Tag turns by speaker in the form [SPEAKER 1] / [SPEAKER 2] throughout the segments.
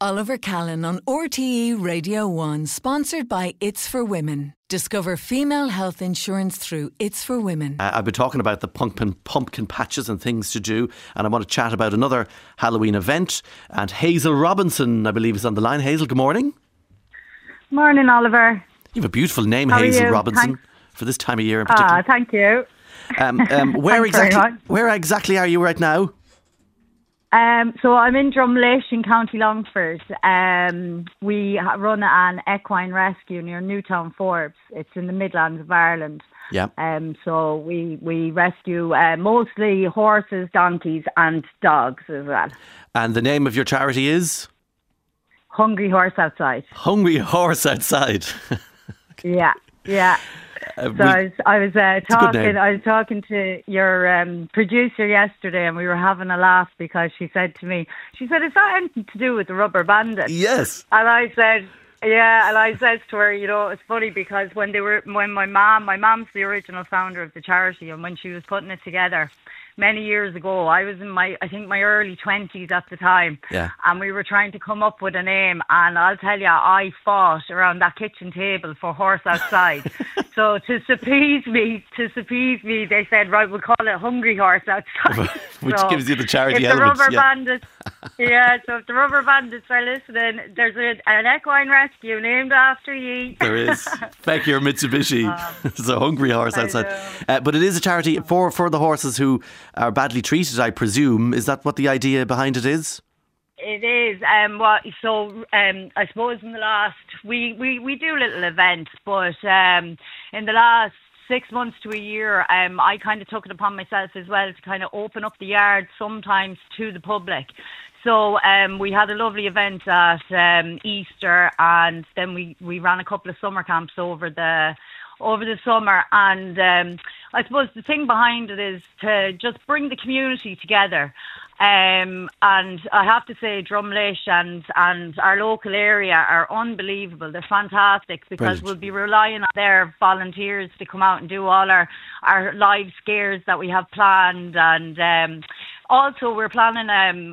[SPEAKER 1] Oliver Callan on RTE Radio 1, sponsored by It's for Women. Discover female health insurance through It's for Women.
[SPEAKER 2] I've been talking about the pumpkin patches and things to do, and I want to chat about another Halloween event. And Hazel Robinson, I believe, is on the line. Hazel, good morning.
[SPEAKER 3] Morning, Oliver.
[SPEAKER 2] You have a beautiful name,
[SPEAKER 3] How
[SPEAKER 2] Hazel
[SPEAKER 3] are you?
[SPEAKER 2] Robinson,
[SPEAKER 3] Thanks.
[SPEAKER 2] for this time of year in particular.
[SPEAKER 3] Thank you.
[SPEAKER 2] Where exactly are you right now?
[SPEAKER 3] So I'm in Drumlish in County Longford. We run an equine rescue near Newtown Forbes. It's in the Midlands of Ireland.
[SPEAKER 2] Yeah.
[SPEAKER 3] So we rescue mostly horses, donkeys and dogs as well.
[SPEAKER 2] And the name of your charity is?
[SPEAKER 3] Hungry Horse Outside.
[SPEAKER 2] Hungry Horse Outside.
[SPEAKER 3] Yeah. So I was talking to your producer yesterday, and we were having a laugh because she said, "Is that anything to do with the Rubber Bandit?"
[SPEAKER 2] Yes.
[SPEAKER 3] And I said, "Yeah." And I said to her, it's funny because when my mom's the original founder of the charity, and when she was putting it together many years ago, I was in my early 20s at the time.
[SPEAKER 2] Yeah.
[SPEAKER 3] And we were trying to come up with a name, and I'll tell you, I fought around that kitchen table for Horse Outside. So to appease me, they said, right, we'll call it Hungry Horse Outside.
[SPEAKER 2] Which gives you the charity
[SPEAKER 3] if
[SPEAKER 2] element.
[SPEAKER 3] The Rubber Bandits, so if the Rubber Bandits are listening, there's an equine rescue named after ye.
[SPEAKER 2] There is. Thank you, Mitsubishi. It's a Hungry Horse Outside. But it is a charity for the horses who are badly treated, I presume. Is that what the idea behind it is?
[SPEAKER 3] It is. I suppose in the last, we do little events, but in the last 6 months to a year, I kind of took it upon myself as well to kind of open up the yard sometimes to the public. So we had a lovely event at Easter, and then we ran a couple of summer camps over the summer, and I suppose the thing behind it is to just bring the community together. And I have to say, Drumlish and our local area are unbelievable. They're fantastic because
[SPEAKER 2] Brilliant.
[SPEAKER 3] We'll be relying on their volunteers to come out and do all our live scares that we have planned. And also we're planning,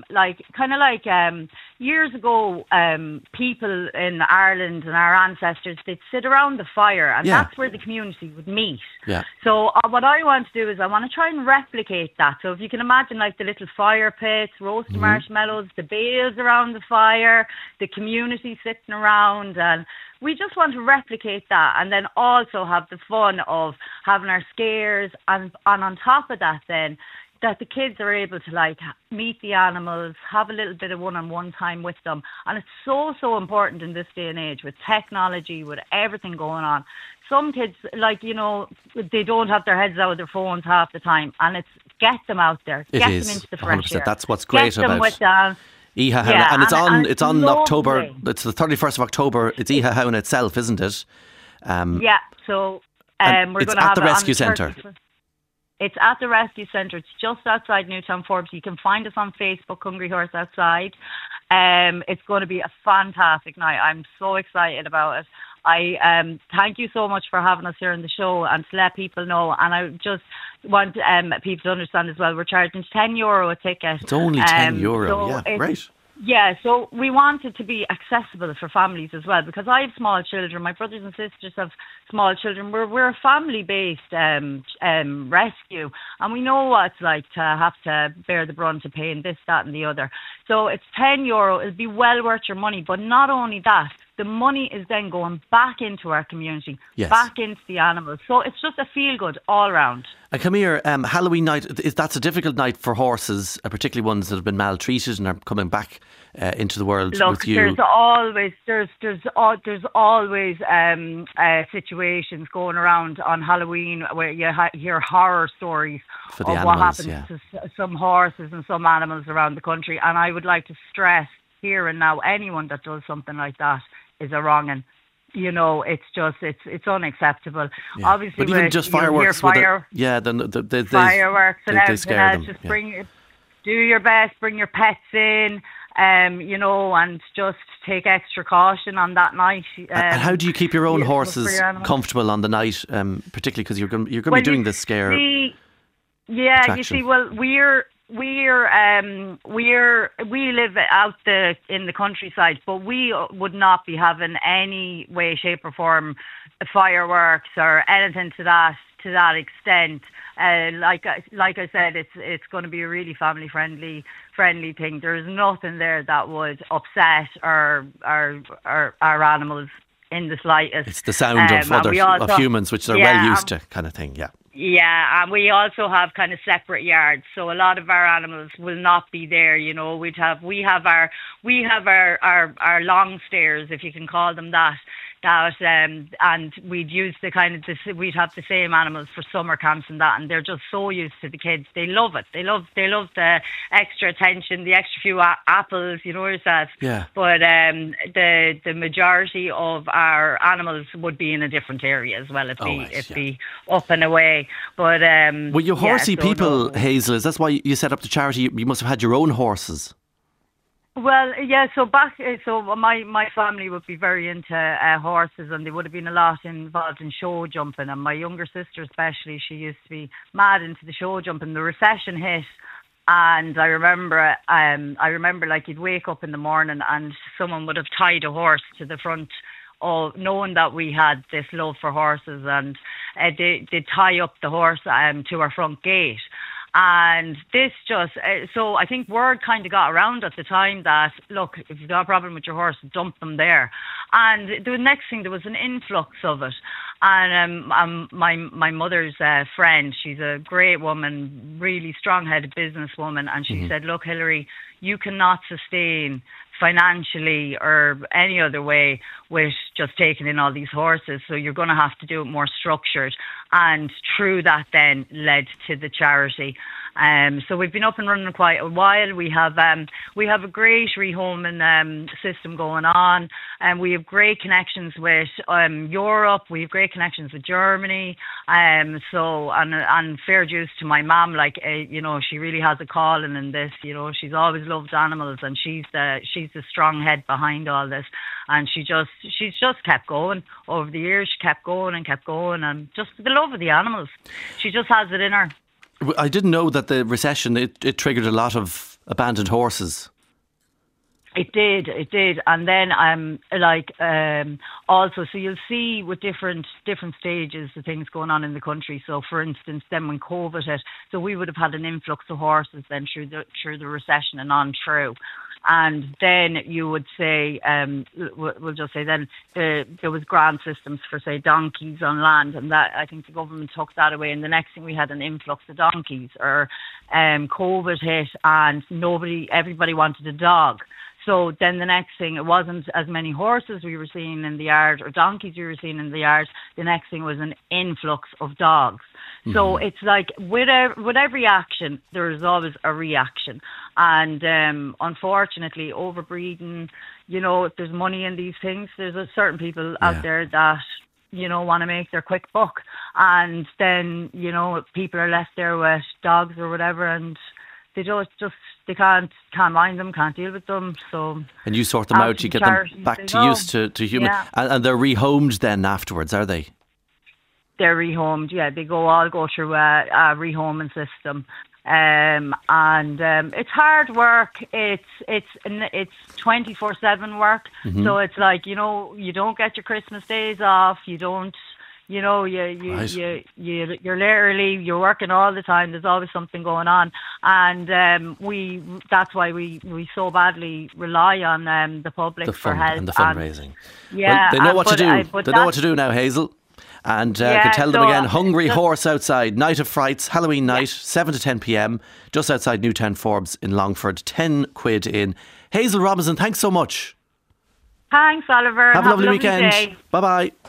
[SPEAKER 3] years ago, people in Ireland and our ancestors, they'd sit around the fire, and that's where the community would meet.
[SPEAKER 2] Yeah.
[SPEAKER 3] So what I want to do is I want to try and replicate that. So if you can imagine like the little fire pits, roast marshmallows, the bales around the fire, the community sitting around, and we just want to replicate that, and then also have the fun of having our scares, and on top of that then, that the kids are able to meet the animals, have a little bit of one-on-one time with them. And it's so important in this day and age with technology, with everything going on. Some kids, they don't have their heads out of their phones half the time, and it's get them out there, get them into the fresh air.
[SPEAKER 2] That's what's great
[SPEAKER 3] get them
[SPEAKER 2] about
[SPEAKER 3] with dance.
[SPEAKER 2] Iha Hauna.
[SPEAKER 3] Yeah,
[SPEAKER 2] and it's on
[SPEAKER 3] lovely.
[SPEAKER 2] October, it's the 31st of October, it's Iha Hauna itself, isn't it?
[SPEAKER 3] So we're
[SPEAKER 2] it's
[SPEAKER 3] going to have
[SPEAKER 2] at the Rescue Centre.
[SPEAKER 3] It's at the Rescue Centre. It's just outside Newtown Forbes. You can find us on Facebook, Hungry Horse Outside. It's going to be a fantastic night. I'm so excited about it. I thank you so much for having us here on the show and to let people know. And I just want people to understand as well, we're charging €10 a ticket.
[SPEAKER 2] It's only €10, great.
[SPEAKER 3] Yeah, so we want it to be accessible for families as well, because I have small children. My brothers and sisters have small children. We're a family-based rescue, and we know what it's like to have to bear the brunt of paying this, that and the other. So it's €10. It'll be well worth your money. But not only that, the money is then going back into our community, back into the animals. So it's just a feel-good all round.
[SPEAKER 2] And come here, Halloween night, that's a difficult night for horses, particularly ones that have been maltreated and are coming back into the world with you.
[SPEAKER 3] There's always situations going around on Halloween where you hear horror stories
[SPEAKER 2] for the
[SPEAKER 3] of
[SPEAKER 2] animals,
[SPEAKER 3] what happens to some horses and some animals around the country. And I would like to stress here and now, anyone that does something like that is a wrong'un. It's unacceptable.
[SPEAKER 2] Yeah.
[SPEAKER 3] Obviously,
[SPEAKER 2] but even just fireworks,
[SPEAKER 3] fireworks
[SPEAKER 2] they
[SPEAKER 3] and everything
[SPEAKER 2] scare
[SPEAKER 3] else.
[SPEAKER 2] them.
[SPEAKER 3] Just do your best, bring your pets in, and just take extra caution on that night.
[SPEAKER 2] And how do you keep your own horses comfortable on the night, particularly because you're going to be doing this scare?
[SPEAKER 3] You see, well, we live out in the countryside, but we would not be having any way, shape, or form fireworks or anything to that extent. Like I said, it's going to be a really family friendly thing. There's nothing there that would upset our animals in the slightest.
[SPEAKER 2] It's the sound of humans, which they're well used to, kind of thing. Yeah.
[SPEAKER 3] Yeah, and we also have kind of separate yards, so a lot of our animals will not be there. You know, we have our long stairs, if you can call them that, and we'd use we'd have the same animals for summer camps and that, and they're just so used to the kids. They love it. They love the extra attention, the extra few apples, you know yourself.
[SPEAKER 2] Yeah.
[SPEAKER 3] But the majority of our animals would be in a different area as well. It'd be up and away. But
[SPEAKER 2] well, you horsey people, no. Hazel, that's why you set up the charity. You must have had your own horses.
[SPEAKER 3] Well, yeah. So my family would be very into horses, and they would have been a lot involved in show jumping. And my younger sister, especially, she used to be mad into the show jumping. The recession hit, and I remember, like you'd wake up in the morning and someone would have tied a horse to the front, knowing that we had this love for horses, and they'd tie up the horse to our front gate. And this so I think word kind of got around at the time that, look, if you've got a problem with your horse, dump them there. And the next thing, there was an influx of it. And my mother's friend, she's a great woman, really strong-headed businesswoman, and she said, look, Hilary, you cannot sustain financially or any other way with just taking in all these horses, so you're going to have to do it more structured. And through that then led to the charity. So we've been up and running quite a while. We have a great rehoming system going on, and we have great connections with Europe. We have great connections with Germany. So and fair dues to my mum, you know, she really has a calling in this. You know, she's always loved animals, and she's the strong head behind all this. And she's just kept going over the years. She kept going, and just the love of the animals. She just has it in her.
[SPEAKER 2] I didn't know that the recession, it triggered a lot of abandoned horses.
[SPEAKER 3] It did. And then also, so you'll see with different stages of things going on in the country. So for instance, then when COVID hit, so we would have had an influx of horses then through the recession and on through. And then you would say, we'll just say then there was grant systems for, say, donkeys on land, and that, I think the government took that away. And the next thing, we had an influx of donkeys, or COVID hit, and everybody wanted a dog. So then the next thing, it wasn't as many horses we were seeing in the yard or donkeys we were seeing in the yard. The next thing was an influx of dogs. Mm-hmm. So it's like with every action, there is always a reaction. And unfortunately, overbreeding, you know, if there's money in these things, there's certain people out there that, you know, want to make their quick buck. And then, you know, people are left there with dogs or whatever, and they can't mind them, can't deal with them. So, and
[SPEAKER 2] you sort them out, you get them back to used to human, and they're rehomed then afterwards, are they?
[SPEAKER 3] They're rehomed, yeah. They all go through a rehoming system, and it's hard work. It's 24/7 work. Mm-hmm. So it's like, you know, you don't get your Christmas days off. You don't. You know, you're you're working all the time. There's always something going on, and that's why we so badly rely on the public for help
[SPEAKER 2] and the fundraising. Well, they know what to do. They know what to do now, Hazel. And can tell them again, Hungry Horse Outside, Night of Frights, Halloween night, 7 to 10 p.m, just outside Newtown Forbes in Longford, £10 in. Hazel Robinson, thanks so much.
[SPEAKER 3] Thanks, Oliver.
[SPEAKER 2] Have a lovely weekend.
[SPEAKER 3] Day.
[SPEAKER 2] Bye-bye.